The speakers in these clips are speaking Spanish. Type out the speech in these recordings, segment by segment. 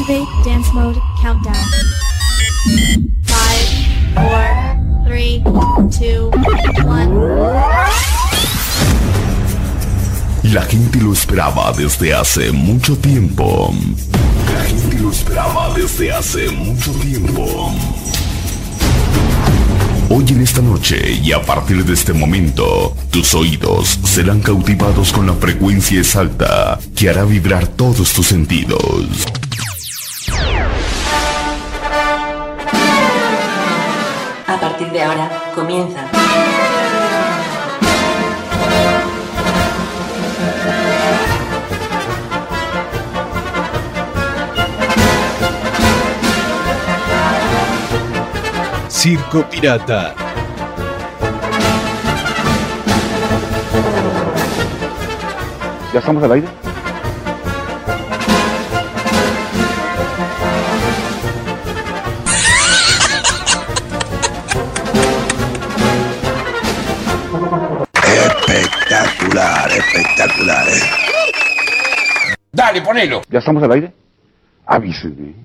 Activate dance mode countdown. 5, 4, 3, 2, 1. La gente lo esperaba desde hace mucho tiempo. La gente lo esperaba desde hace mucho tiempo. Hoy en esta noche y a partir de este momento, tus oídos serán cautivados con la frecuencia exacta que hará vibrar todos tus sentidos. A partir de ahora, comienza. Circo Pirata. ¿Ya estamos al aire? Espectacular, espectacular, Dale, ponelo. ¿Ya estamos al aire? Avísenme.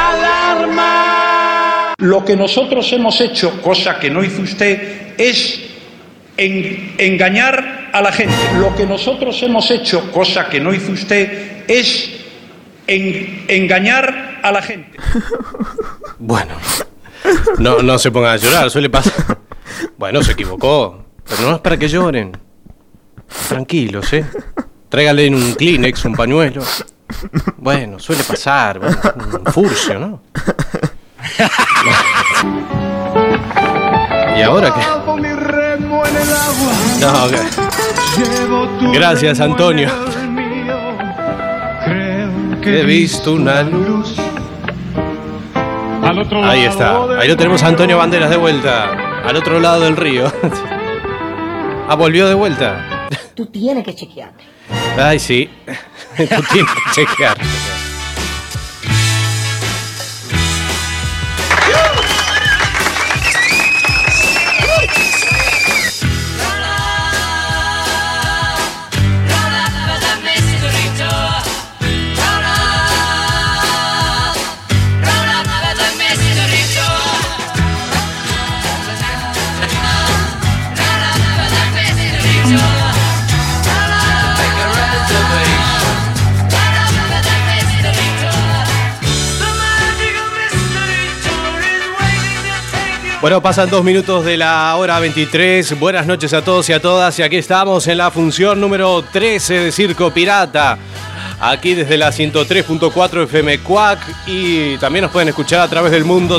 Lo que nosotros hemos hecho, cosa que no hizo usted, es engañar a la gente. Lo que nosotros hemos hecho, cosa que no hizo usted, es engañar a la gente. Bueno, no se pongan a llorar, suele pasar. Bueno, se equivocó, pero no es para que lloren. Tranquilos, Tráigale un Kleenex, un pañuelo. Bueno, suele pasar, bueno, un furcio, ¿no? ¿Y ahora qué? No, gracias, Antonio. He visto una luz. Ahí está. Ahí lo tenemos a Antonio Banderas de vuelta. Al otro lado del río. Ah, volvió de vuelta. Tú tienes que chequearte. Ay, sí. Tú tienes que chequear. Bueno, pasan 2 minutos de la hora 23. Buenas noches a todos y a todas. Y aquí estamos en la función número 13 de Circo Pirata. Aquí desde la 103.4 FM Cuac. Y también nos pueden escuchar a través del mundo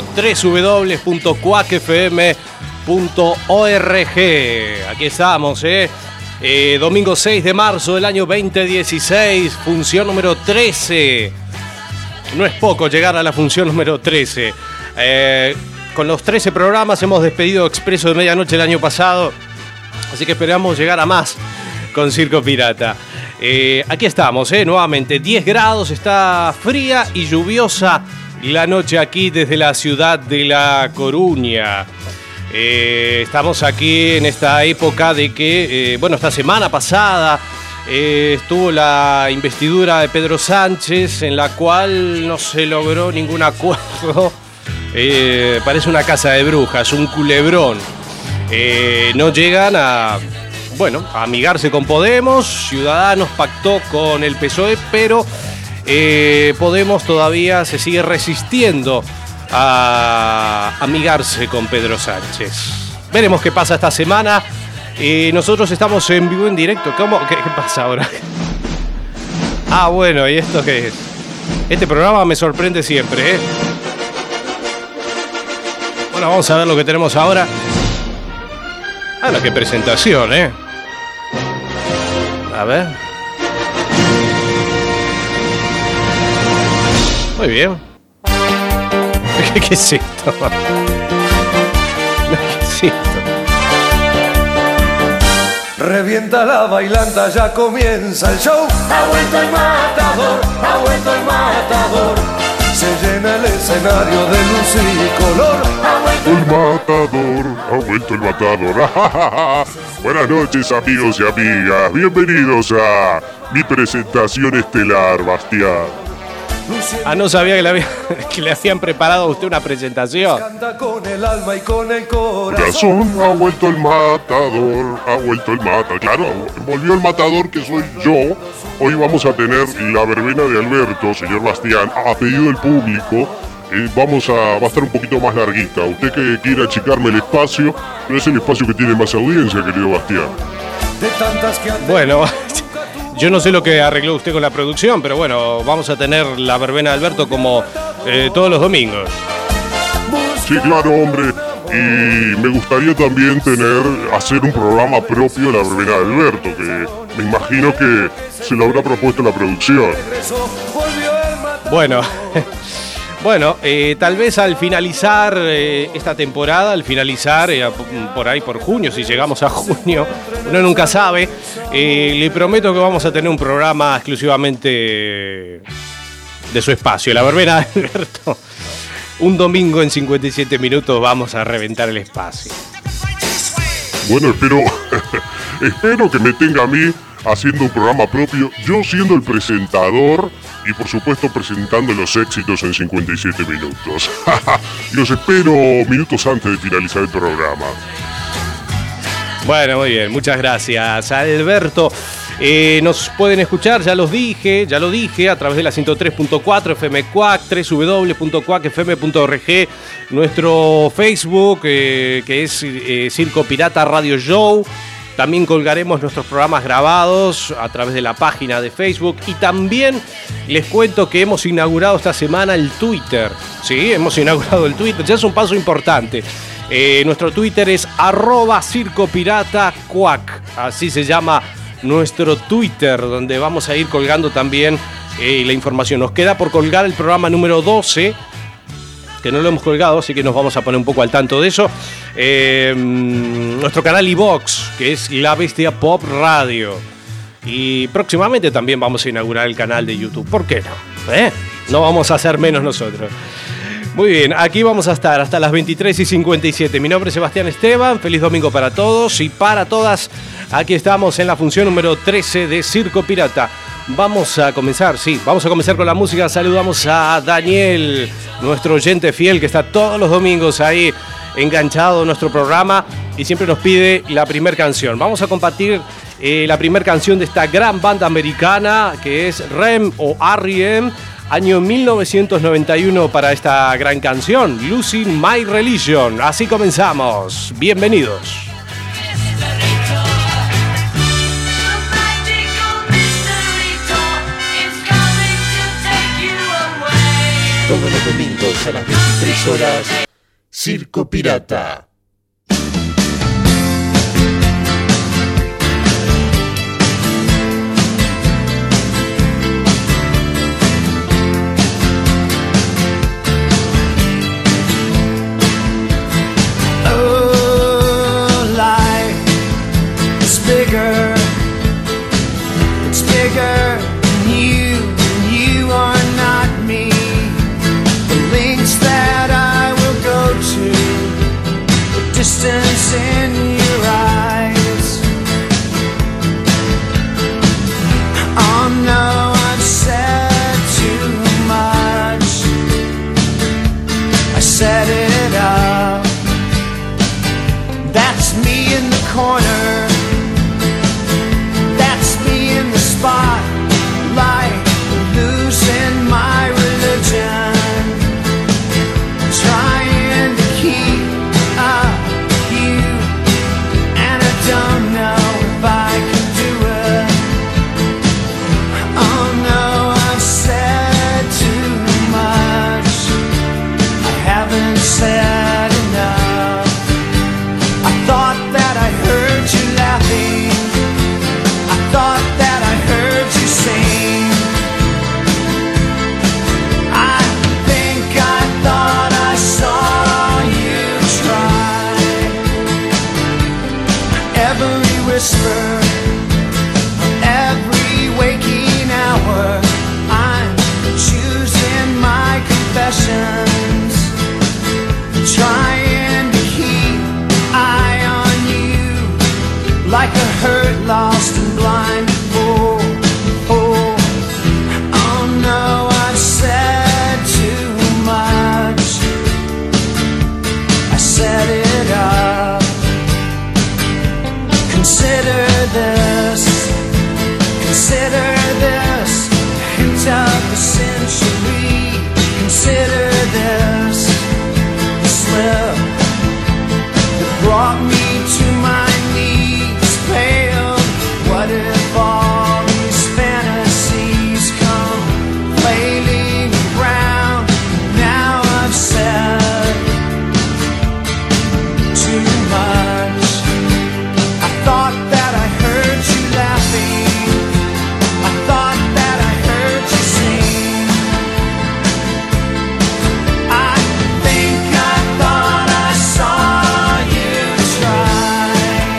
www.cuacfm.org. Aquí estamos, domingo 6 de marzo del año 2016. Función número 13. No es poco llegar a la función número 13. Con los 13 programas hemos despedido Expreso de Medianoche el año pasado, así que esperamos llegar a más con Circo Pirata. Aquí estamos, nuevamente, 10 grados, está fría y lluviosa la noche aquí desde la ciudad de La Coruña. Estamos aquí en esta época de que, esta semana pasada estuvo la investidura de Pedro Sánchez, en la cual no se logró ningún acuerdo. Parece una casa de brujas, un culebrón. No llegan a amigarse con Podemos. Ciudadanos pactó con el PSOE, pero Podemos todavía se sigue resistiendo a amigarse con Pedro Sánchez. Veremos qué pasa esta semana. Nosotros estamos en vivo, en directo. ¿Qué pasa ahora? Ah, bueno, ¿y esto qué es? Este programa me sorprende siempre, Bueno, vamos a ver lo que tenemos ahora. Ah, no, qué presentación, A ver. Muy bien. ¿Qué es esto? ¿Qué es esto? Revienta la bailanta, ya comienza el show. Ha vuelto el matador, ha vuelto el matador. Se llena el escenario de luz y color. Ha vuelto el matador. Buenas noches, amigos y amigas. Bienvenidos a mi presentación estelar, Bastián. Ah, no sabía que le habían preparado a usted una presentación. Canta con el alma y con el Corazón, ha vuelto el matador, ha vuelto el matador. Claro, volvió el matador que soy yo. Hoy vamos a tener la verbena de Alberto, señor Bastián, a pedido del público. Va a estar un poquito más larguita. Usted que quiera achicarme el espacio, no es el espacio que tiene más audiencia, querido Bastián. Bueno, yo no sé lo que arregló usted con la producción, pero bueno, vamos a tener la verbena de Alberto como todos los domingos. Sí, claro, hombre. Y me gustaría también hacer un programa propio de la verbena de Alberto, que me imagino que se lo habrá propuesto la producción. Bueno, tal vez al finalizar esta temporada, por ahí por junio, si llegamos a junio, uno nunca sabe, le prometo que vamos a tener un programa exclusivamente de su espacio, la verbena de Alberto. Un domingo en 57 minutos vamos a reventar el espacio. Bueno, espero que me tenga a mí haciendo un programa propio, yo siendo el presentador y por supuesto presentando los éxitos en 57 minutos. Los espero minutos antes de finalizar el programa. Bueno, muy bien, muchas gracias, Alberto. Nos pueden escuchar, ya lo dije, a través de la 103.4 FM Cuac, www.cuacfm.org, nuestro Facebook, que es Circo Pirata Radio Show. También colgaremos nuestros programas grabados a través de la página de Facebook. Y también les cuento que hemos inaugurado esta semana el Twitter. Sí, hemos inaugurado el Twitter, ya es un paso importante. Nuestro Twitter es @circopiratacuac, así se llama nuestro Twitter, donde vamos a ir colgando también la información. Nos queda por colgar el programa número 12, que no lo hemos colgado, así que nos vamos a poner un poco al tanto de eso. Nuestro canal iVox, que es La Bestia Pop Radio. Y próximamente también vamos a inaugurar el canal de YouTube. ¿Por qué no? No vamos a hacer menos nosotros. Muy bien, aquí vamos a estar hasta las 23:57. Mi nombre es Sebastián Esteban, feliz domingo para todos y para todas. Aquí estamos en la función número 13 de Circo Pirata. Vamos a comenzar con la música. Saludamos a Daniel, nuestro oyente fiel que está todos los domingos ahí enganchado en nuestro programa y siempre nos pide la primera canción. Vamos a compartir la primera canción de esta gran banda americana que es REM o R.E.M., año 1991 para esta gran canción, Losing My Religion. Así comenzamos. Bienvenidos. Todos los domingos a las 23 horas, Circo Pirata. this, consider this, hint of the century, consider this, the slip that brought me to my knees, paled. What if all these fantasies come flailing around? Now I've said too much. I thought that I heard you laughing, I thought that I heard you sing. I think I thought I saw you try.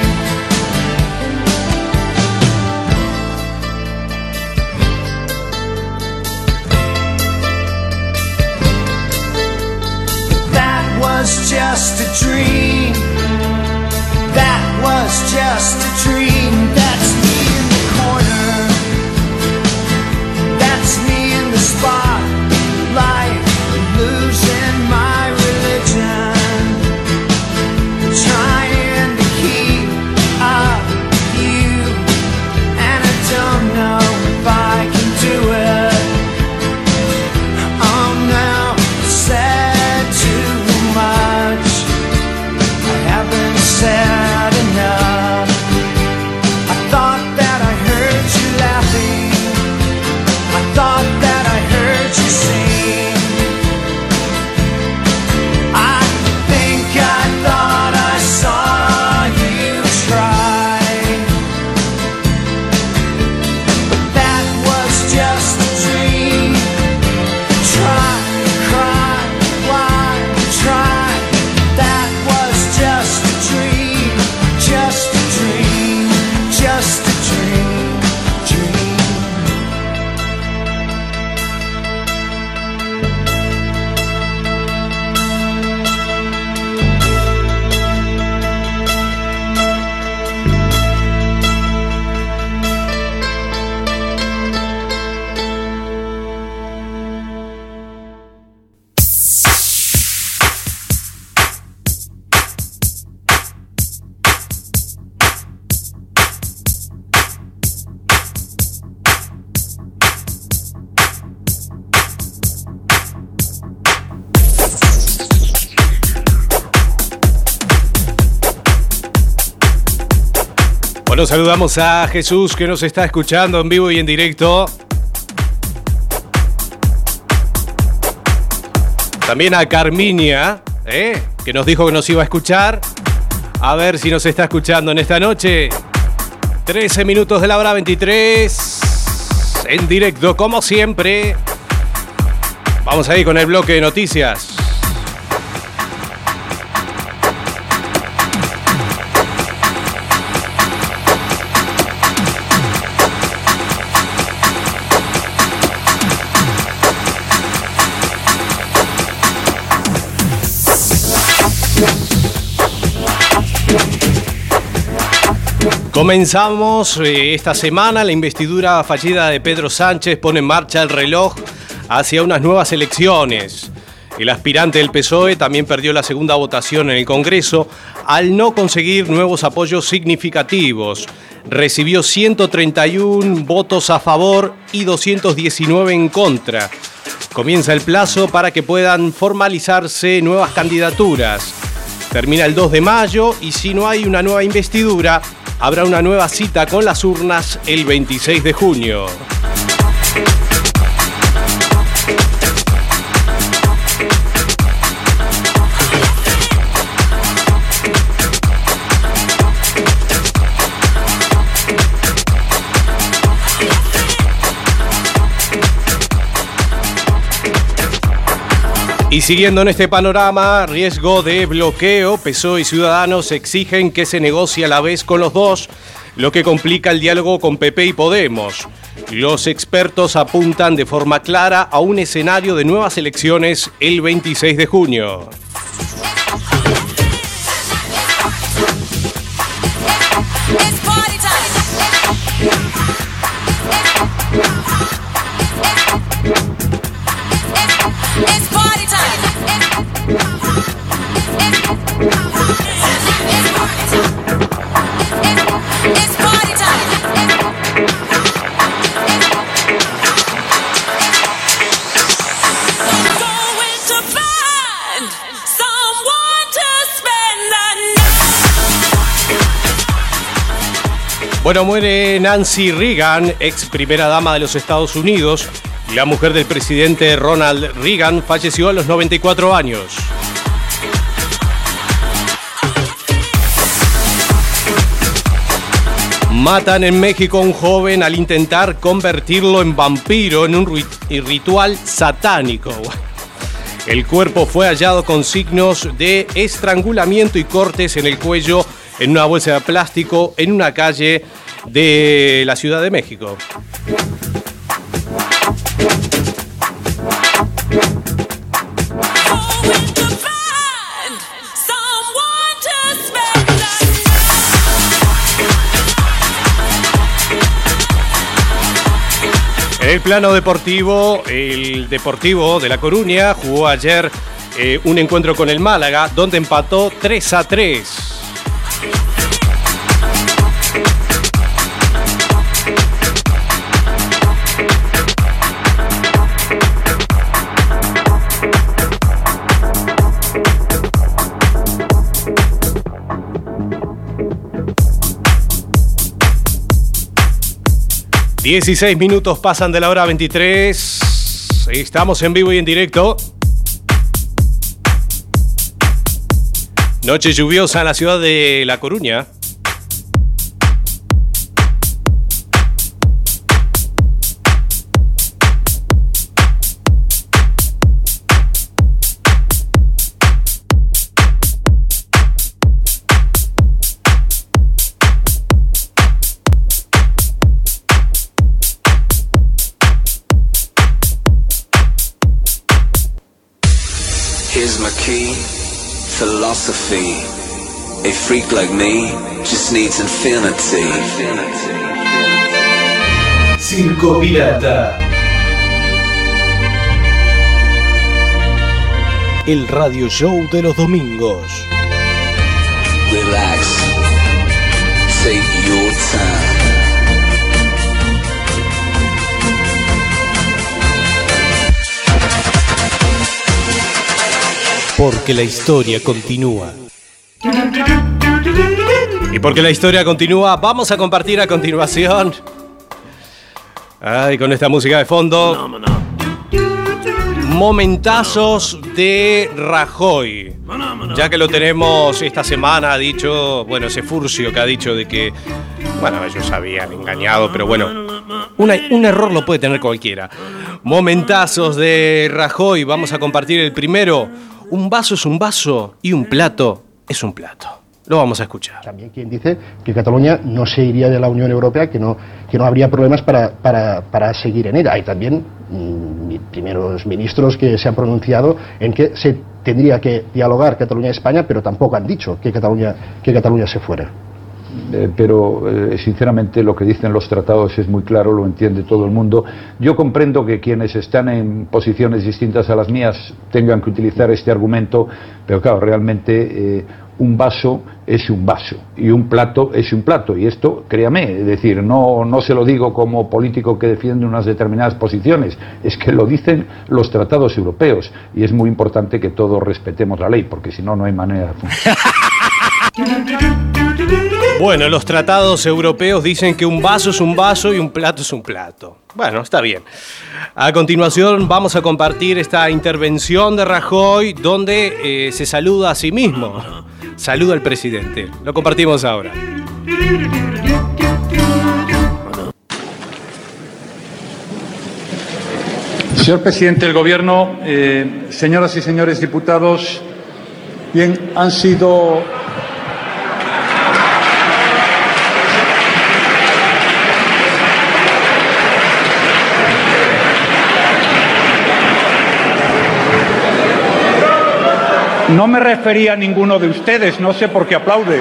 That was just a dream. That was just a dream. That's me in the corner. That's me in the spotlight, losing my religion, trying to keep up with you, and I don't know if I can do it. Oh no, I said too much. I haven't said enough. I thought that I heard you laughing, I thought that I heard you sing. I think I thought I saw you try. That was just a dream. Try, cry, why try? That was just a dream, just a dream, just a dream, dream. Bueno, saludamos a Jesús que nos está escuchando en vivo y en directo. También a Carminia, que nos dijo que nos iba a escuchar. A ver si nos está escuchando en esta noche. 13 minutos de la hora 23. En directo, como siempre. Vamos a ir con el bloque de noticias. Comenzamos esta semana. La investidura fallida de Pedro Sánchez pone en marcha el reloj hacia unas nuevas elecciones. El aspirante del PSOE también perdió la segunda votación en el Congreso al no conseguir nuevos apoyos significativos. Recibió 131 votos a favor y 219 en contra. Comienza el plazo para que puedan formalizarse nuevas candidaturas. Termina el 2 de mayo y si no hay una nueva investidura, habrá una nueva cita con las urnas el 26 de junio. Y siguiendo en este panorama, riesgo de bloqueo, PSOE y Ciudadanos exigen que se negocie a la vez con los dos, lo que complica el diálogo con PP y Podemos. Los expertos apuntan de forma clara a un escenario de nuevas elecciones el 26 de junio. It's party time. Bueno, muere Nancy Reagan, ex primera dama de los Estados Unidos. La mujer del presidente Ronald Reagan falleció a los 94 años. Matan en México a un joven al intentar convertirlo en vampiro en un ritual satánico. El cuerpo fue hallado con signos de estrangulamiento y cortes en el cuello en una bolsa de plástico en una calle de la Ciudad de México. En el plano deportivo, el Deportivo de La Coruña jugó ayer un encuentro con el Málaga, donde empató 3-3. ...16 minutos pasan de la hora 23... Estamos en vivo y en directo. Noche lluviosa en la ciudad de La Coruña. Here's my key, philosophy. A freak like me just needs infinity. Circo Pirata. El radio show de los domingos. Relax. Take your time. Porque la historia continúa. Y porque la historia continúa, vamos a compartir a continuación. Ay, con esta música de fondo. Momentazos de Rajoy. Ya que lo tenemos esta semana, ha dicho, bueno, ese Furcio que ha dicho de que, bueno, ellos habían engañado, pero bueno, un error lo puede tener cualquiera. Momentazos de Rajoy, vamos a compartir el primero. Un vaso es un vaso y un plato es un plato. Lo vamos a escuchar. También quien dice que Cataluña no se iría de la Unión Europea, que no habría problemas para seguir en ella. Hay también primeros ministros que se han pronunciado en que se tendría que dialogar Cataluña y España, pero tampoco han dicho que Cataluña se fuera. Pero sinceramente lo que dicen los tratados es muy claro, lo entiende todo el mundo. Yo comprendo que quienes están en posiciones distintas a las mías tengan que utilizar este argumento, pero claro, realmente un vaso es un vaso y un plato es un plato, y esto, créame, es decir, no se lo digo como político que defiende unas determinadas posiciones, es que lo dicen los tratados europeos, y es muy importante que todos respetemos la ley, porque si no, no hay manera de funcionar. Bueno, los tratados europeos dicen que un vaso es un vaso y un plato es un plato. Bueno, está bien. A continuación vamos a compartir esta intervención de Rajoy donde se saluda a sí mismo. Saluda al presidente. Lo compartimos ahora. Señor presidente del Gobierno, señoras y señores diputados, bien, han sido... No me refería a ninguno de ustedes, no sé por qué aplauden.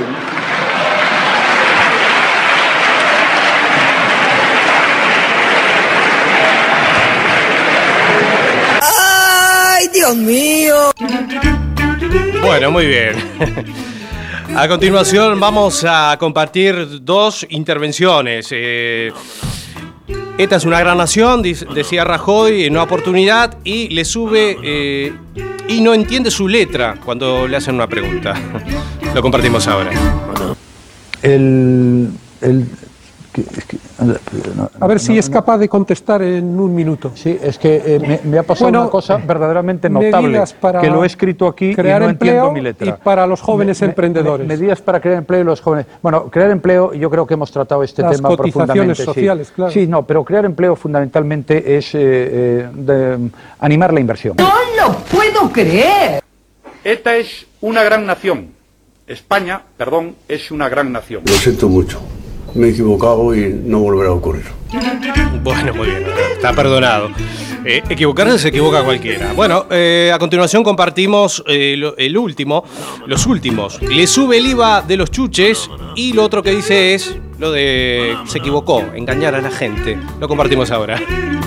¡Ay, Dios mío! Bueno, muy bien. A continuación vamos a compartir dos intervenciones. Esta es una gran nación, decía Rajoy en una oportunidad, y le sube y no entiende su letra cuando le hacen una pregunta. Lo compartimos ahora. A ver si es capaz de contestar en un minuto. Sí, es que me ha pasado una cosa verdaderamente notable, para que lo he escrito aquí crear y no empleo entiendo mi letra. Y para los jóvenes emprendedores. Medidas para crear empleo y los jóvenes. Bueno, crear empleo, yo creo que hemos tratado este Las tema cotizaciones profundamente. sociales, claro. Sí, no, pero crear empleo fundamentalmente es animar la inversión. ¡No lo puedo creer! Esta es una gran nación. España, perdón, es una gran nación. Lo siento mucho. Me he equivocado y no volverá a ocurrir. Bueno, muy bien, está perdonado. Equivocarse se equivoca cualquiera. Bueno, a continuación compartimos los últimos. Le sube el IVA de los chuches y lo otro que dice es lo de se equivocó, engañar a la gente. Lo compartimos ahora.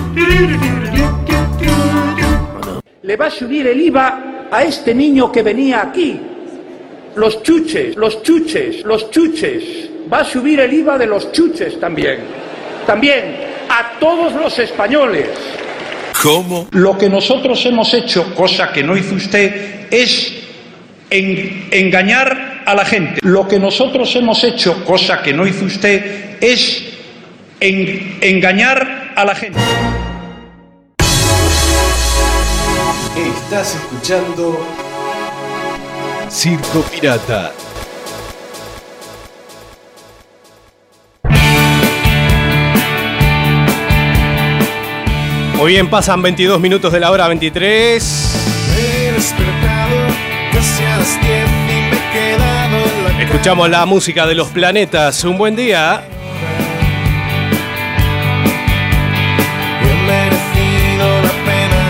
Le va a subir el IVA a este niño que venía aquí. Los chuches. Va a subir el IVA de los chuches también. También a todos los españoles. ¿Cómo? Lo que nosotros hemos hecho, cosa que no hizo usted, es engañar a la gente. Lo que nosotros hemos hecho, cosa que no hizo usted, es engañar a la gente. Estás escuchando Circo Pirata. Muy bien, pasan 22 minutos de la hora 23. He despertado casi a las 10 y me he quedado en la Escuchamos la música de Los Planetas. Un buen día. He merecido la pena.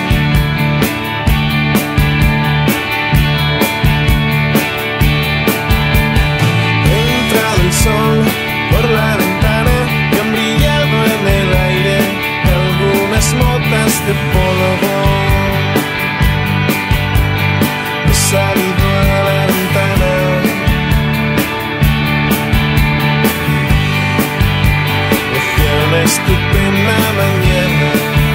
He entrado el sol por la ventana y han brillado en el aire algunas motas de polvo. He salido a la ventana. Hacía una estupenda mañana.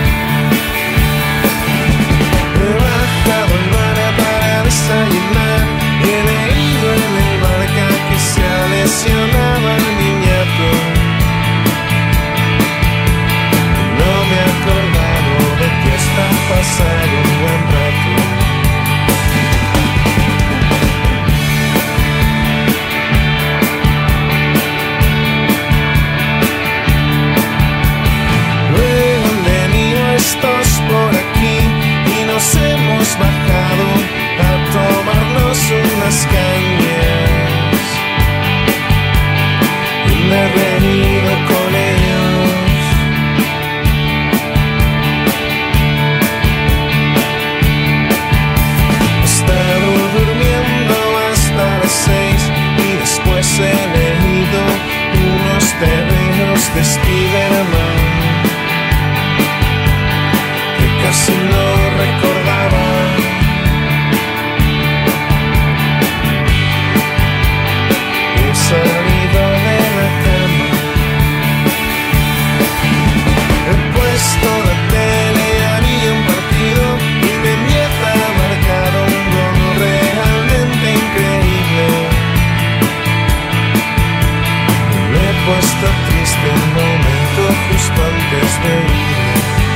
He bajado al bar para desayunar y he leído en el barca que se ha lesionado al niñato. No me he acordado de que está pasado un buen rato. Luego han venido estos por aquí y nos hemos bajado a tomarnos unas cañas. Y me he reído con ellos. He estado durmiendo hasta las 6 y después he leído unos tebeos de Spiderman que casi no recordaba. He salido de la cama. He puesto la tele, había un partido y me empieza a marcar un gol realmente increíble. Me he puesto triste un momento justo antes de irme.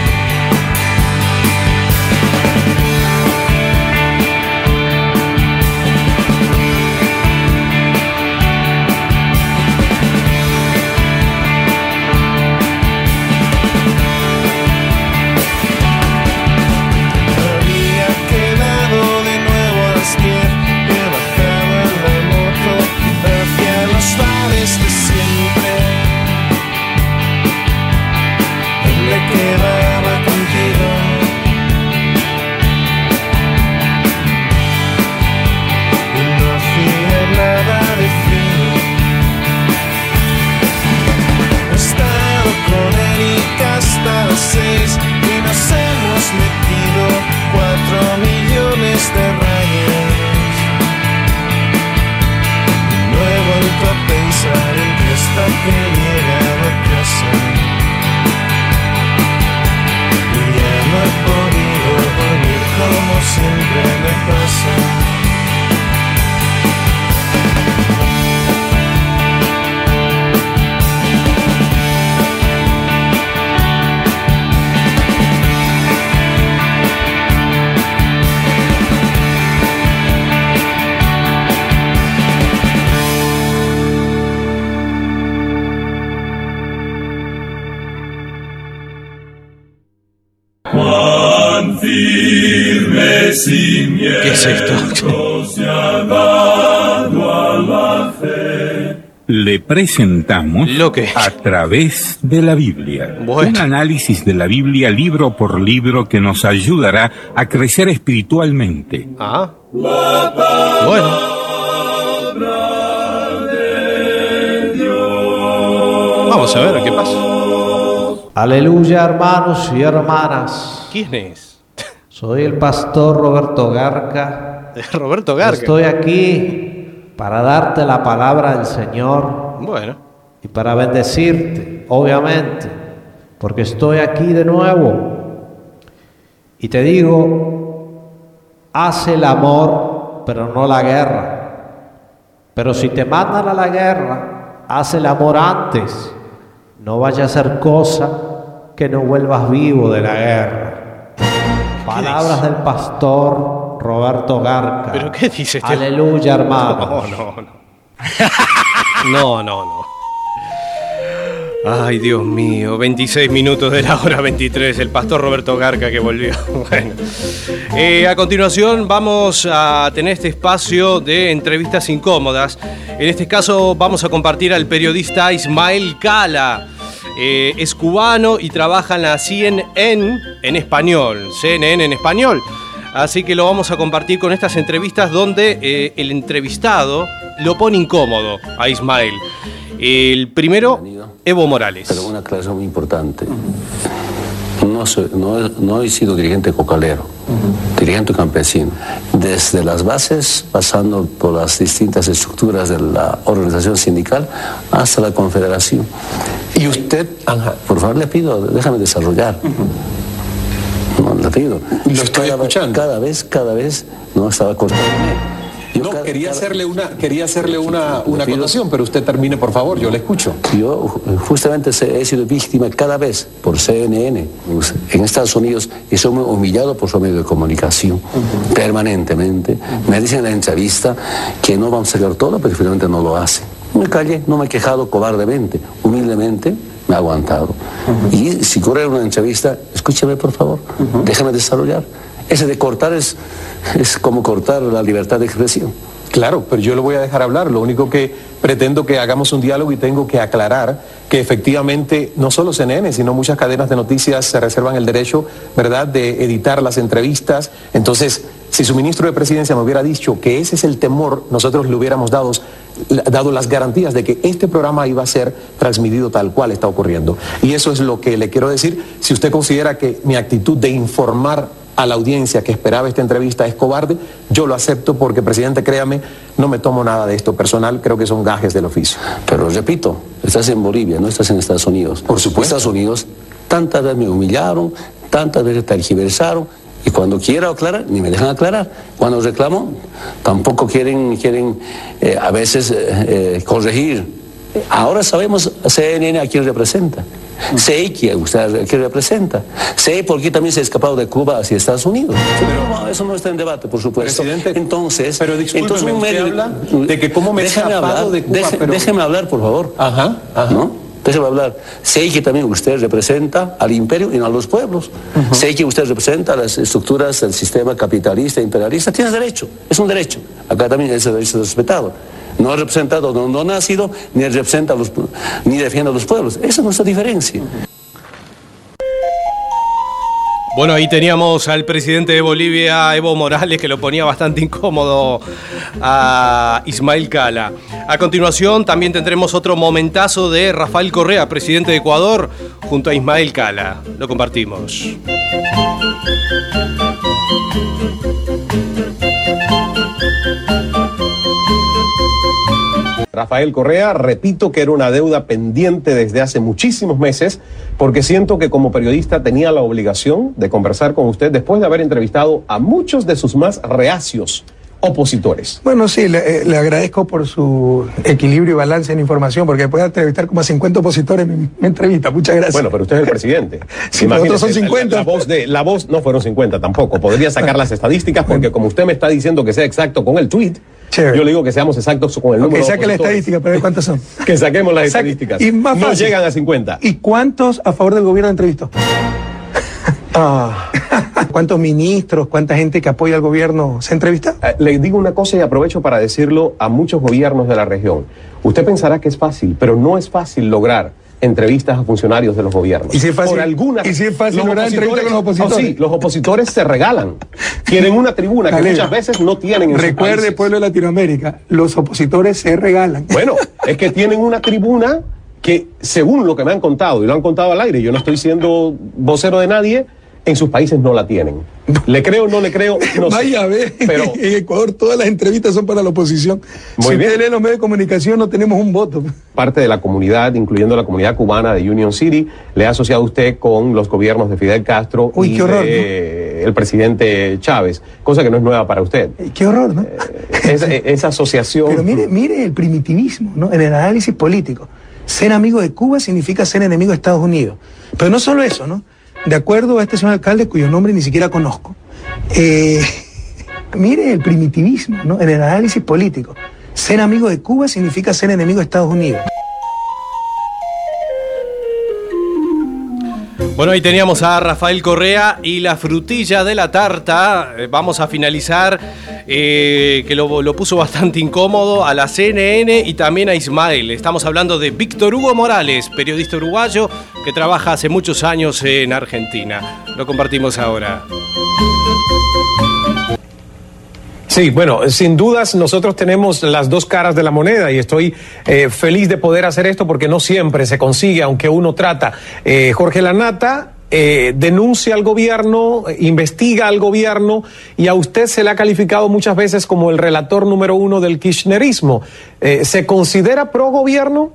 Había quedado de nuevo a las 10. He bajado en la moto hacia los bares de siempre. Le firme cimiento. ¿Qué es esto? Le presentamos A través de la Biblia. Un análisis de la Biblia libro por libro que nos ayudará a crecer espiritualmente. Ah. Bueno. Vamos a ver qué pasa. Aleluya, hermanos y hermanas. ¿Quién es? Soy el pastor Roberto Garca. Roberto Garca. Estoy aquí para darte la palabra del Señor. Bueno. Y para bendecirte, obviamente, porque estoy aquí de nuevo. Y te digo, haz el amor, pero no la guerra. Pero si te mandan a la guerra, haz el amor antes. No vaya a ser cosa que no vuelvas vivo de la guerra. Palabras del pastor Roberto Garca. ¿Pero qué dice este? Aleluya, hermano. No. Ay, Dios mío, 26 minutos de la hora 23, el pastor Roberto Garca que volvió. Bueno, a continuación vamos a tener este espacio de entrevistas incómodas. En este caso vamos a compartir al periodista Ismael Cala. Es cubano y trabaja en la CNN en español, CNN en español. Así que lo vamos a compartir con estas entrevistas donde el entrevistado lo pone incómodo a Ismael. El primero, Evo Morales. Pero una aclaración muy importante. No he sido dirigente cocalero, dirigente campesino. Desde las bases, pasando por las distintas estructuras de la organización sindical, hasta la confederación. Y usted, por favor, le pido, déjame desarrollar. No, le pido. Lo estoy escuchando. Cada vez, no estaba cortándome. Quería hacerle una acotación, pero usted termine, por favor, yo le escucho. Yo justamente he sido víctima cada vez por CNN en Estados Unidos y soy muy humillado por su medio de comunicación permanentemente. Me dicen en la entrevista que no vamos a sacar todo, pero finalmente no lo hacen. Me callé, no me he quejado cobardemente, humildemente me he aguantado. Y si ocurre una entrevista, escúcheme por favor, déjame desarrollar. Ese de cortar es como cortar la libertad de expresión. Claro, pero yo le voy a dejar hablar. Lo único que pretendo que hagamos un diálogo y tengo que aclarar que efectivamente no solo CNN, sino muchas cadenas de noticias se reservan el derecho, ¿verdad?, de editar las entrevistas. Entonces, si su ministro de Presidencia me hubiera dicho que ese es el temor, nosotros le hubiéramos dado las garantías de que este programa iba a ser transmitido tal cual está ocurriendo. Y eso es lo que le quiero decir. Si usted considera que mi actitud de informar a la audiencia que esperaba esta entrevista es cobarde, yo lo acepto porque, presidente, créame, no me tomo nada de esto personal, creo que son gajes del oficio. Pero repito, estás en Bolivia, no estás en Estados Unidos. Por supuesto. Estados Unidos, tantas veces me humillaron, tantas veces tergiversaron, y cuando quiero aclarar, ni me dejan aclarar. Cuando reclamo, tampoco quieren a veces corregir. Ahora sabemos CNN a quién representa. Sé que usted que representa. Sé por qué también se ha escapado de Cuba hacia Estados Unidos. Pero eso no está en debate, por supuesto. Presidente, entonces un medio habla de que cómo me he escapado de Cuba. Déjeme hablar, por favor. ¿No? Déjeme hablar. Sé que también usted representa al imperio y no a los pueblos. Sé que usted representa las estructuras del sistema capitalista, imperialista. Tienes derecho, es un derecho. Acá también ese derecho es respetado. No ha representado, no ha nacido, ni representa ni defiende a los pueblos. Esa es nuestra diferencia. Bueno, ahí teníamos al presidente de Bolivia, Evo Morales, que lo ponía bastante incómodo a Ismael Cala. A continuación también tendremos otro momentazo de Rafael Correa, presidente de Ecuador, junto a Ismael Cala. Lo compartimos. Rafael Correa, repito que era una deuda pendiente desde hace muchísimos meses, porque siento que como periodista tenía la obligación de conversar con usted después de haber entrevistado a muchos de sus más reacios opositores. Bueno, sí, le agradezco por su equilibrio y balance en información, porque después de entrevistar como a 50 opositores me entrevista. Muchas gracias. Bueno, pero usted es el presidente. Sí, nosotros son 50. La voz no fueron 50 tampoco. Podría sacar las estadísticas, porque como usted me está diciendo que sea exacto con el tweet, yo le digo que seamos exactos con el número. Que saque la estadística, pero ¿cuántas son? Que saquemos las estadísticas. Y más fácil. No llegan a 50. ¿Y cuántos a favor del gobierno entrevistó? ¿Cuántos ministros, cuánta gente que apoya al gobierno se entrevista? Le digo una cosa y aprovecho para decirlo a muchos gobiernos de la región. Usted pensará que es fácil, pero no es fácil lograr entrevistas a funcionarios de los gobiernos. ¿Y si es fácil, por algunas, ¿y si es fácil lograr entrevistas con los opositores? Sí, los opositores se regalan. Tienen una tribuna que muchas veces no tienen en sus Recuerde, países. pueblo de Latinoamérica, los opositores se regalan. Bueno, es que tienen una tribuna que, según lo que me han contado, y lo han contado al aire, yo no estoy siendo vocero de nadie, en sus países no la tienen. ¿Le creo o no le creo? No Vaya a ver, pero en Ecuador todas las entrevistas son para la oposición. Muy si bien. usted lee los medios de comunicación no tenemos un voto. parte de la comunidad, incluyendo la comunidad cubana de Union City, le ha asociado usted con los gobiernos de Fidel Castro y qué horror, el presidente Chávez, cosa que no es nueva para usted. Qué horror, ¿no? Esa asociación... Pero mire el primitivismo, ¿no? En el análisis político. Ser amigo de Cuba significa ser enemigo de Estados Unidos. Pero no solo eso, ¿no? De acuerdo a este señor alcalde, cuyo nombre ni siquiera conozco, mire el primitivismo, ¿no? En el análisis político. Ser amigo de Cuba significa ser enemigo de Estados Unidos. Bueno, ahí teníamos a Rafael Correa y la frutilla de la tarta. Vamos a finalizar, que lo puso bastante incómodo, a la CNN y también a Ismael. Estamos hablando de Víctor Hugo Morales, periodista uruguayo que trabaja hace muchos años en Argentina. Lo compartimos ahora. Sí, bueno, sin dudas nosotros tenemos las dos caras de la moneda y estoy feliz de poder hacer esto porque no siempre se consigue, aunque uno trata. Jorge Lanata denuncia al gobierno, investiga al gobierno y a usted se le ha calificado muchas veces como el relator número 1 del kirchnerismo. ¿Se considera pro gobierno?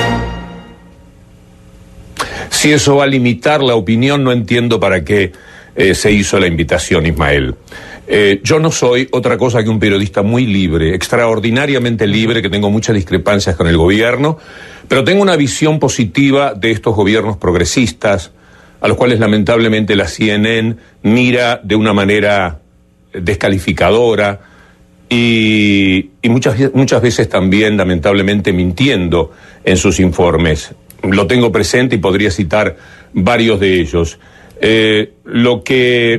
Si eso va a limitar la opinión, no entiendo para qué se hizo la invitación, Ismael. Yo no soy otra cosa que un periodista muy libre, extraordinariamente libre, que tengo muchas discrepancias con el gobierno, pero tengo una visión positiva de estos gobiernos progresistas, a los cuales lamentablemente la CNN mira de una manera descalificadora y muchas veces también lamentablemente mintiendo en sus informes. Lo tengo presente y podría citar varios de ellos. Lo que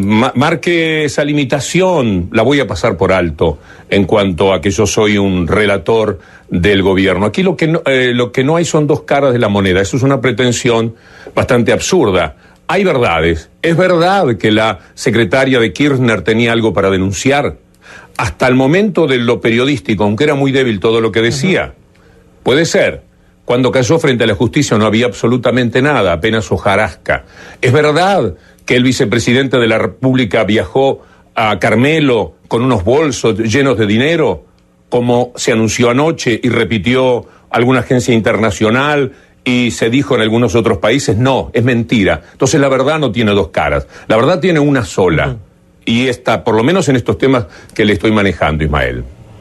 marque esa limitación la voy a pasar por alto en cuanto a que yo soy un relator del gobierno. Aquí lo que no hay son dos caras de la moneda. Eso es una pretensión bastante absurda. Hay verdades. Es verdad que la secretaria de Kirchner tenía algo para denunciar. Hasta el momento de lo periodístico, aunque era muy débil todo lo que decía. Puede ser. Cuando cayó frente a la justicia no había absolutamente nada, apenas hojarasca. Es verdad que el vicepresidente de la República viajó a Carmelo con unos bolsos llenos de dinero, como se anunció anoche y repitió alguna agencia internacional y se dijo en algunos otros países. No, es mentira. Entonces la verdad no tiene dos caras. La verdad tiene una sola. Y está, por lo menos en estos temas que le estoy manejando, Ismael.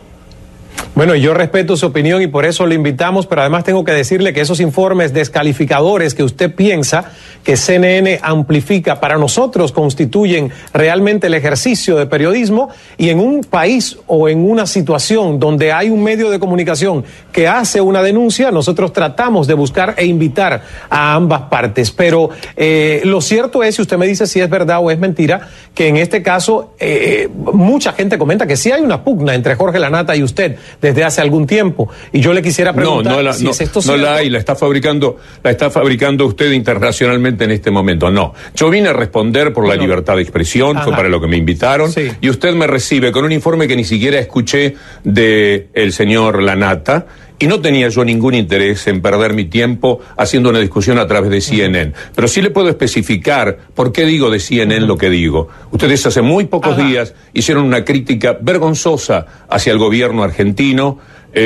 Bueno, yo respeto su opinión y por eso lo invitamos, pero además tengo que decirle que esos informes descalificadores que usted piensa que CNN amplifica, para nosotros constituyen realmente el ejercicio de periodismo, y en un país o en una situación donde hay un medio de comunicación que hace una denuncia, nosotros tratamos de buscar e invitar a ambas partes. Pero lo cierto es, si usted me dice si es verdad o es mentira, que en este caso mucha gente comenta que sí hay una pugna entre Jorge Lanata y usted desde hace algún tiempo, y yo le quisiera preguntar si es esto cierto. No la hay, la está fabricando usted internacionalmente en este momento. No, yo vine a responder por la libertad de expresión, fue para lo que me invitaron, y usted me recibe con un informe que ni siquiera escuché del señor Lanata, y no tenía yo ningún interés en perder mi tiempo haciendo una discusión a través de CNN. Pero sí le puedo especificar por qué digo de CNN lo que digo. Ustedes hace muy pocos días hicieron una crítica vergonzosa hacia el gobierno argentino,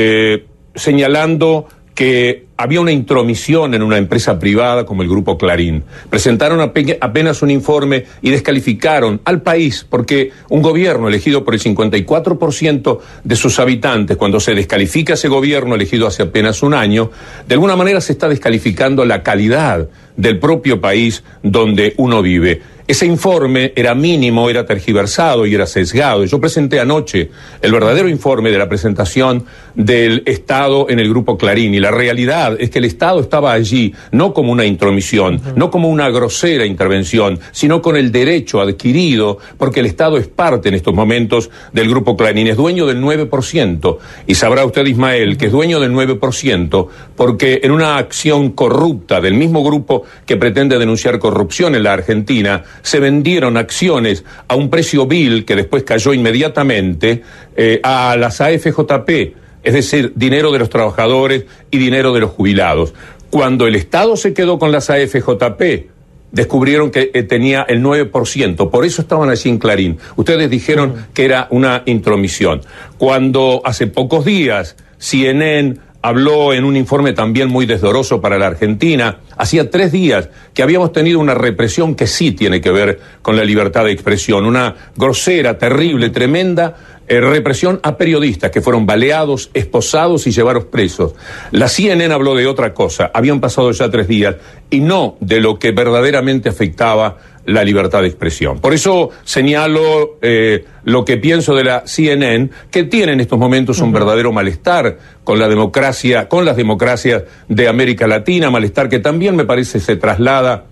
señalando que había una intromisión en una empresa privada como el Grupo Clarín. Presentaron apenas un informe y descalificaron al país, porque un gobierno elegido por el 54% de sus habitantes, cuando se descalifica ese gobierno elegido hace apenas un año, de alguna manera se está descalificando la calidad del propio país donde uno vive. Ese informe era mínimo, era tergiversado y era sesgado. Yo presenté anoche el verdadero informe de la presentación del Estado en el Grupo Clarín, y la realidad es que el Estado estaba allí no como una intromisión, no como una grosera intervención, sino con el derecho adquirido, porque el Estado es parte en estos momentos del Grupo Clarín, es dueño del 9%, y sabrá usted, Ismael, que es dueño del 9%, porque en una acción corrupta del mismo grupo que pretende denunciar corrupción en la Argentina, se vendieron acciones a un precio vil que después cayó inmediatamente a las AFJP, es decir, dinero de los trabajadores y dinero de los jubilados. Cuando el Estado se quedó con las AFJP, descubrieron que tenía el 9%, por eso estaban allí en Clarín. Ustedes dijeron que era una intromisión. Cuando hace pocos días CNN habló en un informe también muy desdoroso para la Argentina, hacía 3 días que habíamos tenido una represión que sí tiene que ver con la libertad de expresión, una grosera, terrible, tremenda represión a periodistas que fueron baleados, esposados y llevados presos. La CNN habló de otra cosa, habían pasado ya 3 días, y no de lo que verdaderamente afectaba la libertad de expresión. Por eso señalo lo que pienso de la CNN, que tiene en estos momentos un verdadero malestar con la democracia, con las democracias de América Latina, malestar que también me parece se traslada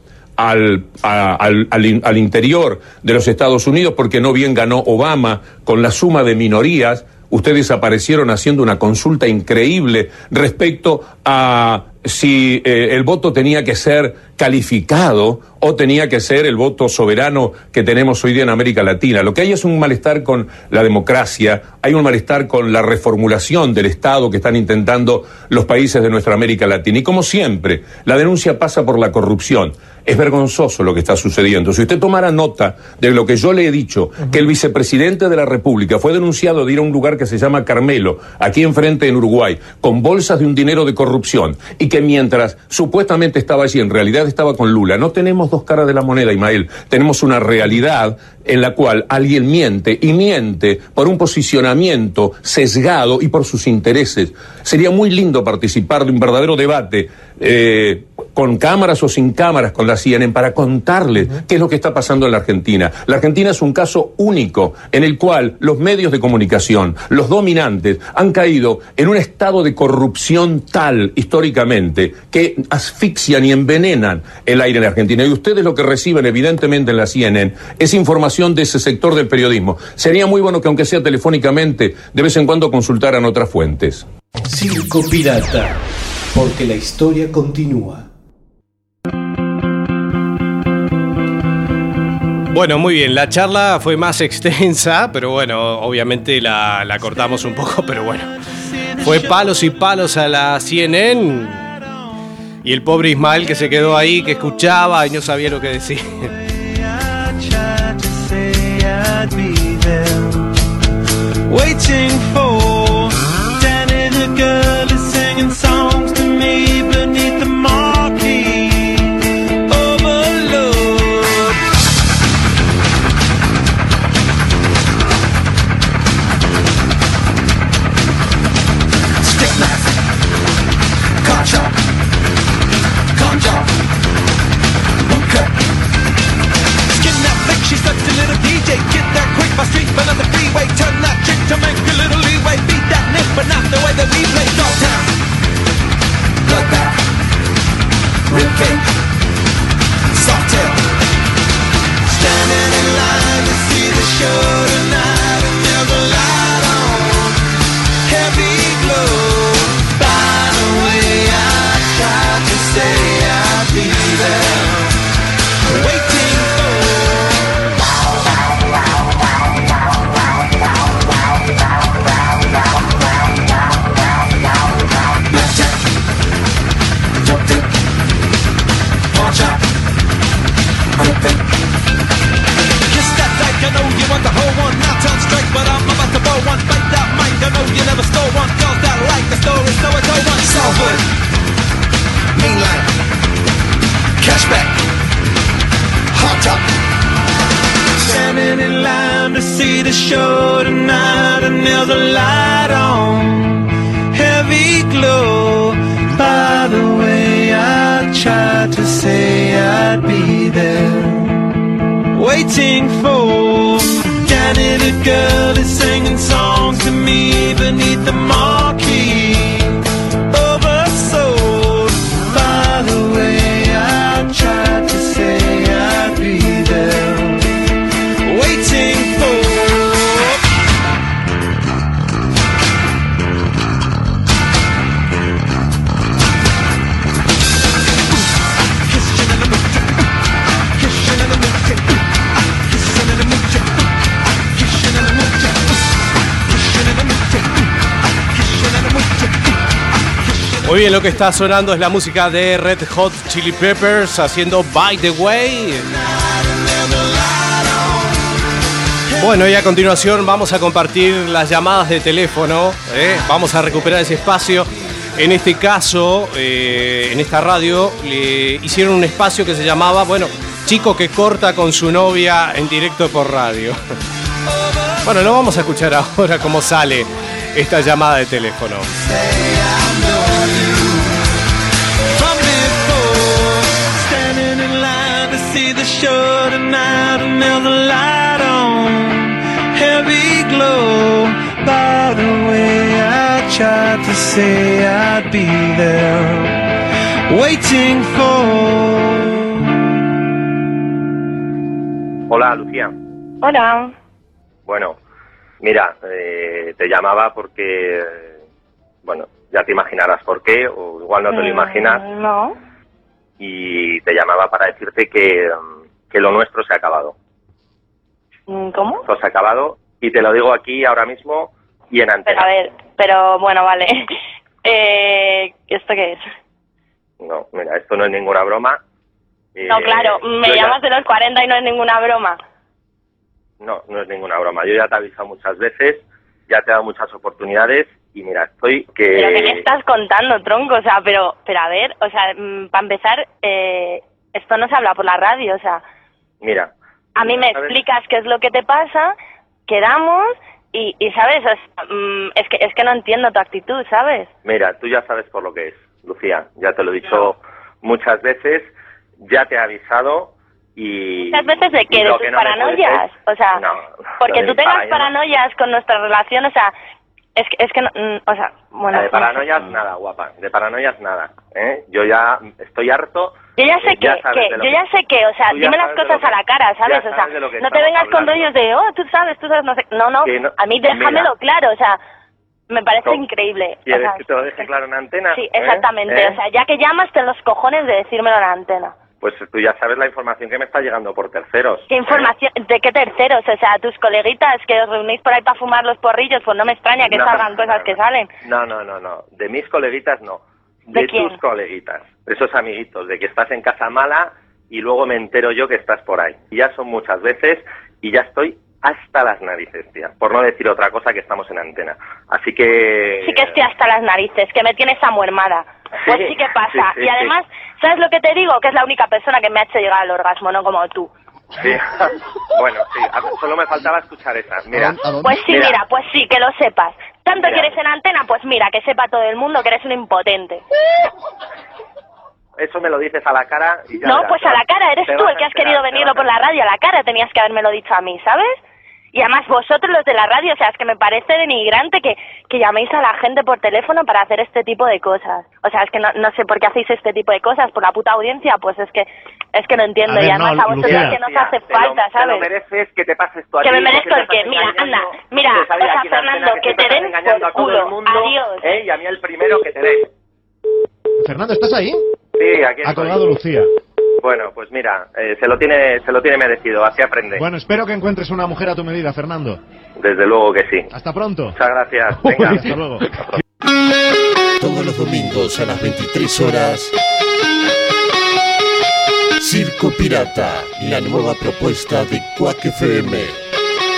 al interior de los Estados Unidos, porque no bien ganó Obama con la suma de minorías. Ustedes aparecieron haciendo una consulta increíble respecto a si el voto tenía que ser calificado o tenía que ser el voto soberano que tenemos hoy día en América Latina. Lo que hay es un malestar con la democracia, hay un malestar con la reformulación del Estado que están intentando los países de nuestra América Latina. Y como siempre, la denuncia pasa por la corrupción. Es vergonzoso lo que está sucediendo. Si usted tomara nota de lo que yo le he dicho, que el vicepresidente de la República fue denunciado de ir a un lugar que se llama Carmelo, aquí enfrente en Uruguay, con bolsas de un dinero de corrupción, y que mientras supuestamente estaba allí, en realidad estaba con Lula. No tenemos dos caras de la moneda, Ismael. Tenemos una realidad en la cual alguien miente, y miente por un posicionamiento sesgado y por sus intereses. Sería muy lindo participar de un verdadero debate con cámaras o sin cámaras con la CNN para contarles qué es lo que está pasando en la Argentina. La Argentina es un caso único en el cual los medios de comunicación, los dominantes, han caído en un estado de corrupción tal históricamente que asfixian y envenenan el aire en la Argentina. Y ustedes lo que reciben evidentemente en la CNN es información de ese sector del periodismo. Sería muy bueno que, aunque sea telefónicamente, de vez en cuando consultaran otras fuentes. Circo Pirata, porque la historia continúa. Bueno, muy bien, la charla fue más extensa, pero bueno, obviamente la cortamos un poco, pero bueno. Fue palos y palos a la CNN y el pobre Ismael que se quedó ahí, que escuchaba y no sabía lo que decía. Waiting for Danny the girl is singing songs to me beneath the marquee. Overload. Stick knife, car chop, con job, one cut. Skin that flick, she sucks a little DJ. Get that quick by street, but on the freeway. Turn that chick to make a little leeway. Beat that nip, but not the way that we play. Dogtown, bloodbath, ribcage, softail. Standing in line to see the show tonight, and there's a light on, heavy glow. By the way, I tried to say I'd be there, waiting for. Kiss that dyke, I know you want the whole one. Now turn straight, but I'm about to blow one. Bite that mic, I know you never stole one. Girls that like the story, so I told one. Salford, Mainline, Cashback, Hot Top. Standing in line to see the show tonight, and there's a light on, heavy glow. By the way, I tried to say I'd be there, waiting for. Janitor girl is singing songs to me beneath the marquee. Oversold. By the way, I tried to say I'd be there, waiting for. Muy bien, lo que está sonando es la música de Red Hot Chili Peppers haciendo By the Way. Bueno, y a continuación vamos a compartir las llamadas de teléfono. Vamos a recuperar ese espacio. En este caso, en esta radio, le hicieron un espacio que se llamaba, chico que corta con su novia en directo por radio. Bueno, lo vamos a escuchar ahora cómo sale esta llamada de teléfono. Show tonight and there's a light on, heavy glow. By the way, I tried to say I'd be there, waiting for. Hola, Lucía. Hola. Bueno, mira, te llamaba porque, ya te imaginarás por qué, o igual no te lo imaginas. No. Y te llamaba para decirte que lo nuestro se ha acabado. ¿Cómo? Todo se ha acabado y te lo digo aquí ahora mismo y en antena. Pero bueno, vale. ¿Esto qué es? No, mira, esto no es ninguna broma. No, claro, me llamas de los 40 y no es ninguna broma. No, no es ninguna broma. Yo ya te he avisado muchas veces, ya te he dado muchas oportunidades y mira, estoy que... ¿Pero qué me estás contando, tronco? O sea, pero a ver, o sea, para empezar, esto no se habla por la radio, o sea... Mira. A mí me explicas qué es lo que te pasa, quedamos y ¿sabes? O sea, es que no entiendo tu actitud, ¿sabes? Mira, tú ya sabes por lo que es, Lucía. Ya te lo he dicho muchas veces, ya te he avisado y... ¿Muchas veces de qué? ¿De tus paranoias? O sea, porque tú tengas paranoias con nuestra relación, o sea... Es que no, o sea, bueno... De paranoias nada, guapa, de paranoias nada, ¿eh? Yo ya estoy harto... Yo ya sé que, o sea, dime las cosas a la cara, ¿sabes? O sea, no te vengas con rollos de, tú sabes, no sé... No, a mí déjamelo claro, o sea, me parece increíble. ¿Quieres que te lo deje claro en antena? Sí, exactamente, o sea, ya que llamas, ten los cojones de decírmelo en antena. Pues tú ya sabes la información que me está llegando por terceros. ¿Qué información? ¿De qué terceros? O sea, tus coleguitas que os reunís por ahí para fumar los porrillos, pues no me extraña que salgan cosas que salen. No. De mis coleguitas no. ¿De quién? Tus coleguitas. Esos amiguitos, de que estás en casa mala y luego me entero yo que estás por ahí. Y ya son muchas veces y ya estoy hasta las narices, tía. Por no decir otra cosa, que estamos en antena. Así que... Sí que estoy hasta las narices, que me tienes amuermada. Pues sí que pasa. Sí, y además, ¿sabes lo que te digo? Que es la única persona que me ha hecho llegar al orgasmo, no como tú. Sí, bueno, sí, solo me faltaba escuchar esa. Mira. Pues sí, mira, pues sí, que lo sepas. Tanto quieres en antena, pues mira, que sepa todo el mundo que eres un impotente. Eso me lo dices a la cara y ya... No, pues a la cara, eres tú el que has querido venirlo por la radio, a la cara tenías que habérmelo dicho a mí, ¿sabes? Y además vosotros los de la radio, o sea, es que me parece denigrante que llaméis a la gente por teléfono para hacer este tipo de cosas. O sea, es que no sé por qué hacéis este tipo de cosas, por la puta audiencia, pues es que no entiendo. Ver, y además a vosotros es que no os hace falta, ¿sabes? Te lo mereces que te pases tú a ti. Que me merezco el qué, mira, anda, mira, o sea, Fernando, que te den por culo, adiós. Y a mí el primero que te dé. Fernando, ¿estás ahí? Sí, aquí estoy. Ha colgado Lucía. Bueno, pues mira, se lo tiene merecido, así aprende. Bueno, espero que encuentres una mujer a tu medida, Fernando. Desde luego que sí. Hasta pronto. Muchas gracias. Venga. Hasta luego. Todos los domingos a las 23 horas, Circo Pirata, la nueva propuesta de Quack FM.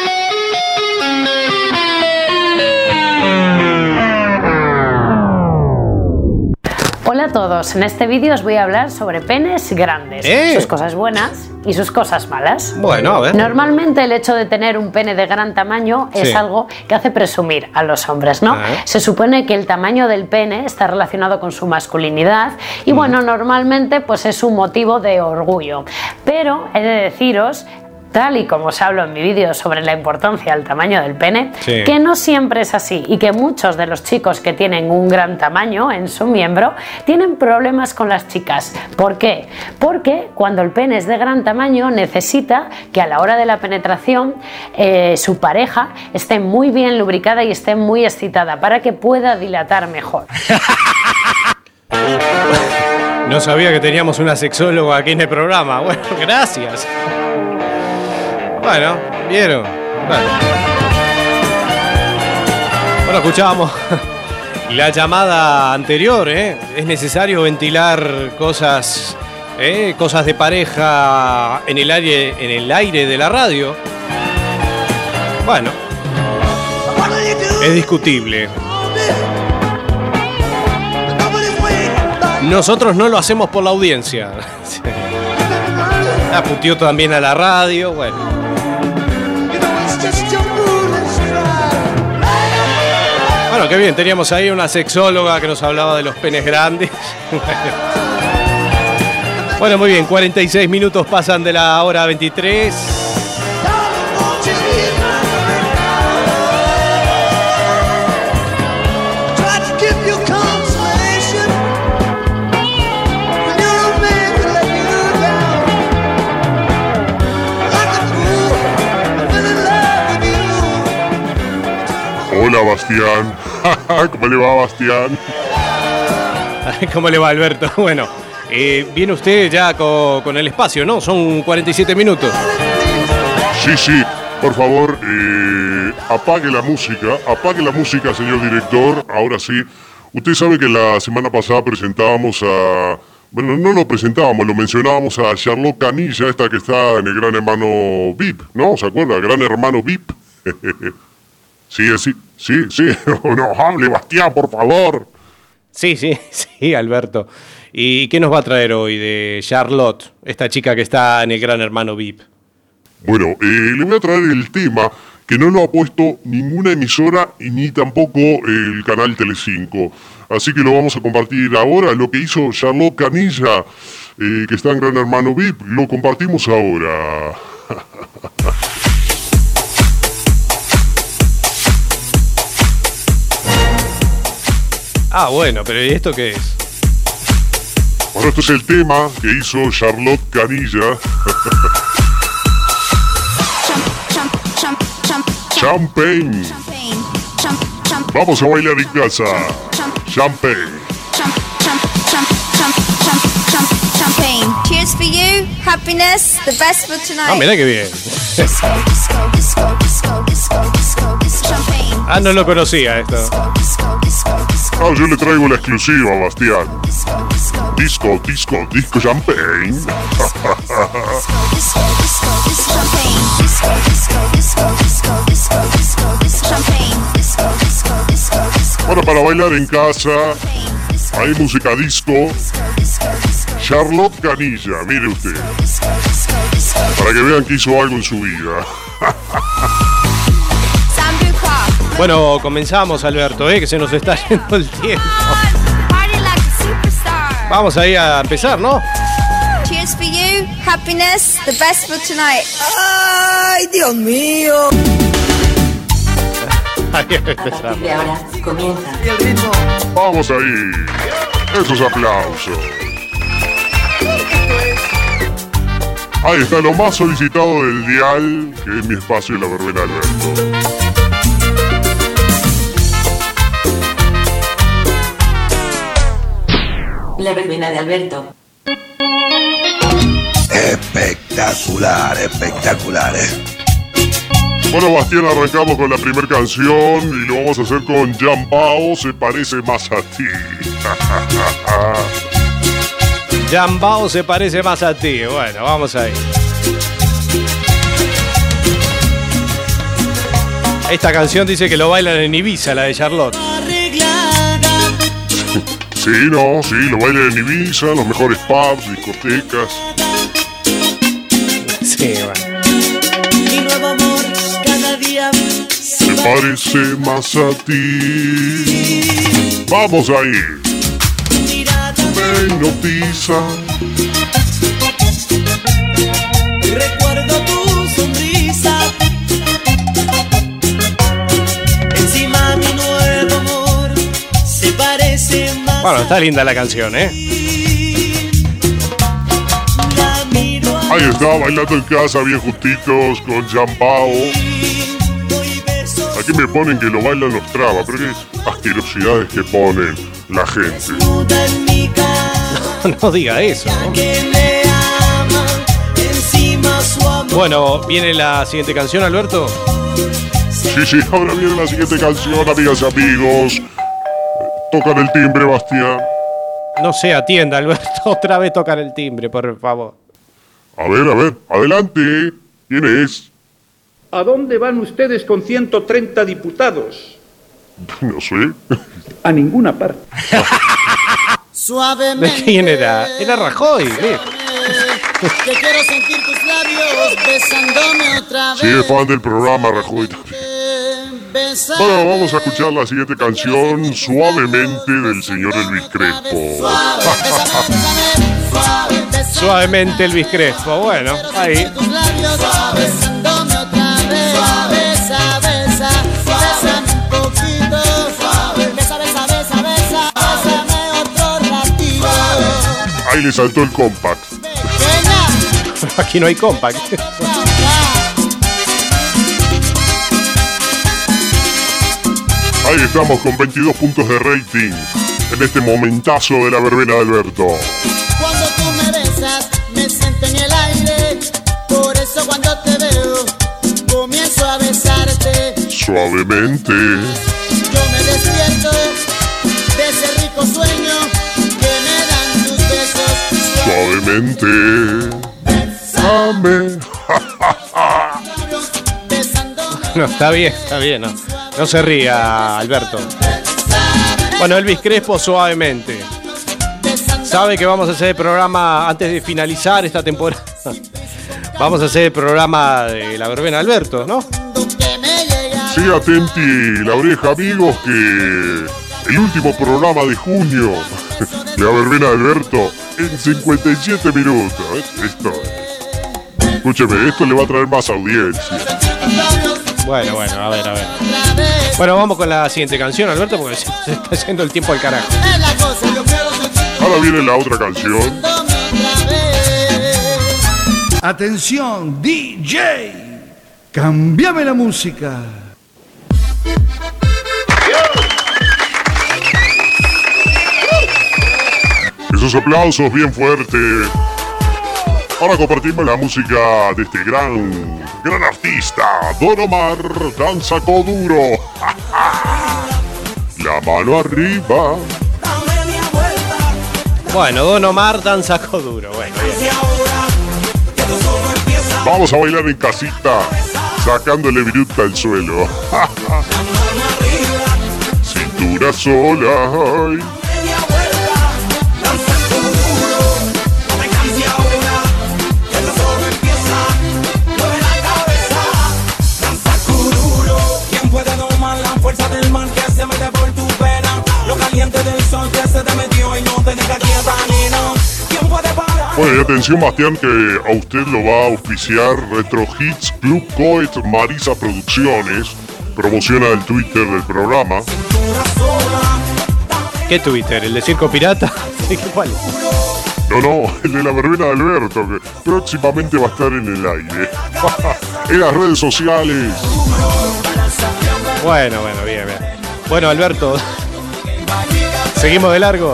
Hola a todos, en este vídeo os voy a hablar sobre penes grandes, sus cosas buenas y sus cosas malas. Bueno, a ver. Normalmente el hecho de tener un pene de gran tamaño es algo que hace presumir a los hombres, ¿no? Se supone que el tamaño del pene está relacionado con su masculinidad y bueno, normalmente pues es un motivo de orgullo. Pero he de deciros tal y como os hablo en mi vídeo sobre la importancia del tamaño del pene, Sí. que no siempre es así y que muchos de los chicos que tienen un gran tamaño en su miembro tienen problemas con las chicas. ¿Por qué? Porque cuando el pene es de gran tamaño necesita que a la hora de la penetración su pareja esté muy bien lubricada y esté muy excitada para que pueda dilatar mejor. No sabía que teníamos una sexóloga aquí en el programa. Bueno, gracias. Bueno, ¿vieron? Bueno, escuchábamos la llamada anterior, ¿eh? Es necesario ventilar cosas de pareja en el aire de la radio. Bueno, es discutible. Nosotros no lo hacemos por la audiencia. Apuntió también a la radio, bueno. Bueno, qué bien, teníamos ahí una sexóloga que nos hablaba de los penes grandes. Bueno, muy bien, 46 minutos pasan de la hora 23. Hola, Bastián. ¿Cómo le va, Bastián? ¿Cómo le va, Alberto? Bueno, viene usted ya con el espacio, ¿no? Son 47 minutos. Sí, por favor, apague la música, señor director. Ahora sí, usted sabe que la semana pasada presentábamos a... Bueno, no lo presentábamos, lo mencionábamos a Charlotte Canilla, esta que está en el Gran Hermano VIP, ¿no? ¿Se acuerda? Gran Hermano VIP. Sí. No hable, Bastián, por favor. Sí, Alberto. ¿Y qué nos va a traer hoy de Charlotte, esta chica que está en el Gran Hermano VIP? Bueno, le voy a traer el tema que no lo ha puesto ninguna emisora y ni tampoco el canal Telecinco. Así que lo vamos a compartir ahora. Lo que hizo Charlotte Canilla, que está en Gran Hermano VIP, lo compartimos ahora. Ah, bueno, pero ¿y esto qué es? Bueno, esto es el tema que hizo Charlotte Canilla. Champagne. Vamos a bailar en casa. Champagne. Cheers for you, happiness, the best for tonight. Ah, mira qué bien. Ah, no lo conocía esto. Ah, yo le traigo la exclusiva, Bastián. Disco champagne. Bueno, para bailar en casa hay música disco. Charlotte Canilla, mire usted. Para que vean que hizo algo en su vida. Bueno, comenzamos, Alberto, que se nos está yendo el tiempo. Vamos ahí a empezar, ¿no? Cheers for you, happiness, the best for tonight. ¡Ay, Dios mío! Ahí empezamos. De ahora comienza. Vamos ahí. Esos aplausos. Ahí está lo más solicitado del dial, que es mi espacio y la verbena Alberto. La verbena de Alberto. Espectacular, Bueno, Bastián, arrancamos con la primera canción y lo vamos a hacer con Jean Bao, Se parece más a ti. Jean Bao se parece más a ti. Bueno, vamos ahí. Esta canción dice que lo bailan en Ibiza, la de Charlotte. Sí, lo bailan en Ibiza, los mejores pubs, discotecas. Sí, bueno. Mi nuevo amor cada día Se parece más a ti. Vamos ahí. Me hipnotiza. recuerdo tu Bueno, está linda la canción, ¿eh? Ahí está, bailando en casa, bien justitos, con champao. Aquí me ponen que lo bailan los trabas, pero qué asquerosidades que ponen la gente. No diga eso, ¿no? Bueno, ¿viene la siguiente canción, Alberto? Sí, ahora viene la siguiente canción, amigas y amigos. Tocan el timbre, Bastián. No se atienda, Alberto. Otra vez tocan el timbre, por favor. A ver, adelante. ¿Quién es? ¿A dónde van ustedes con 130 diputados? No sé. A ninguna parte. ¿De quién era? Era Rajoy. Que quiero sentir tus labios besándome otra vez. Sí, es fan del programa, Rajoy. Bueno, vamos a escuchar la siguiente canción, Suavemente, del señor Elvis Crespo. Suavemente Elvis Crespo, bueno, ahí. Ahí le saltó el compact. Aquí no hay compact. Ahí estamos con 22 puntos de rating en este momentazo de la verbena de Alberto. Cuando tú me besas, me siento en el aire. Por eso cuando te veo, comienzo a besarte. Suavemente. Yo me despierto de ese rico sueño que me dan tus besos. Suavemente. Bésame. No, está bien, no. No se ría, Alberto. Bueno, Elvis Crespo, Suavemente. Sabe que vamos a hacer el programa antes de finalizar esta temporada. Vamos a hacer el programa de la verbena de Alberto, ¿no? Sí, atenti la oreja, amigos, que el último programa de junio de la verbena de Alberto en 57 minutos. Escúcheme, esto le va a traer más audiencia. Bueno, a ver. Bueno, vamos con la siguiente canción, Alberto, porque se está haciendo el tiempo al carajo. Ahora viene la otra canción. Atención, DJ, cámbiame la música. Esos aplausos bien fuertes. Ahora compartimos la música de este gran artista, Don Omar, Danza Coduro. La mano arriba. Bueno, Don Omar, Danza Coduro. Bueno, bien. Vamos a bailar en casita, sacándole viruta al suelo. Cintura sola. Ay. Bueno, y atención, Bastián, que a usted lo va a auspiciar Retro Hits Club Coet Marisa Producciones. Promociona el Twitter del programa. ¿Qué Twitter? ¿El de Circo Pirata? ¿Cuál? No, el de la verbena de Alberto, que próximamente va a estar en el aire. En las redes sociales. Bueno, bien. Bueno, Alberto, ¿seguimos de largo?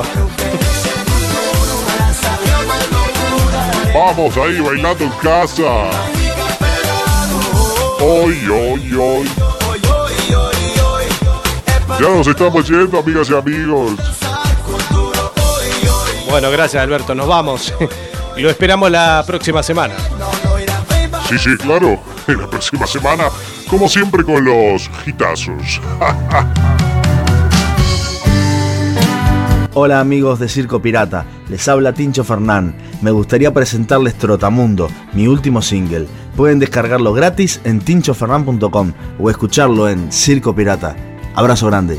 Vamos ahí bailando en casa. Hoy. Ya nos estamos yendo, amigas y amigos. Bueno, gracias, Alberto. Nos vamos. Y lo esperamos la próxima semana. Sí, claro. En la próxima semana, como siempre, con los hitazos. Hola amigos de Circo Pirata, les habla Tincho Fernán. Me gustaría presentarles Trotamundo, mi último single. Pueden descargarlo gratis en tinchofernan.com o escucharlo en Circo Pirata. Abrazo grande.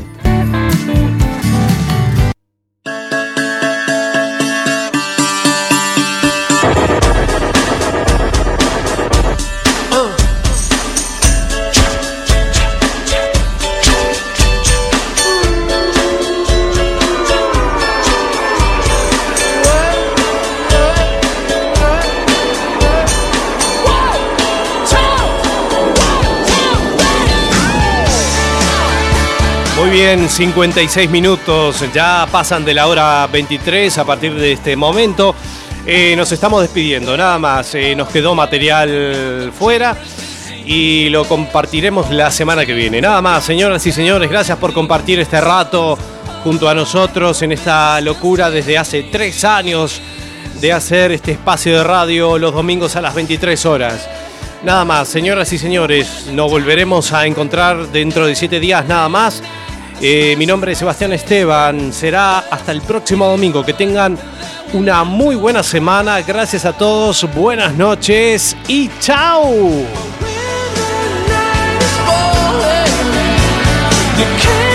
Muy bien, 56 minutos, ya pasan de la hora 23 a partir de este momento. Nos estamos despidiendo, nada más, nos quedó material fuera y lo compartiremos la semana que viene. Nada más, señoras y señores, gracias por compartir este rato junto a nosotros en esta locura desde hace 3 años de hacer este espacio de radio los domingos a las 23 horas. Nada más, señoras y señores, nos volveremos a encontrar dentro de 7 días nada más. Mi nombre es Sebastián Esteban, será hasta el próximo domingo. Que tengan una muy buena semana, gracias a todos, buenas noches y ¡chao!